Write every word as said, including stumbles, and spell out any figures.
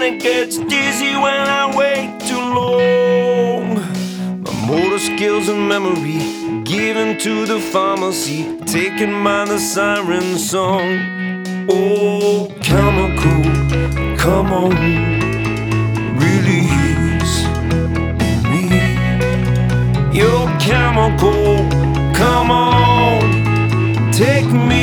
It gets dizzy when I wait too long. My motor skills and memory given to the pharmacy, taken by the siren song. Oh, chemical, come on, release me. Your chemical, come on, take me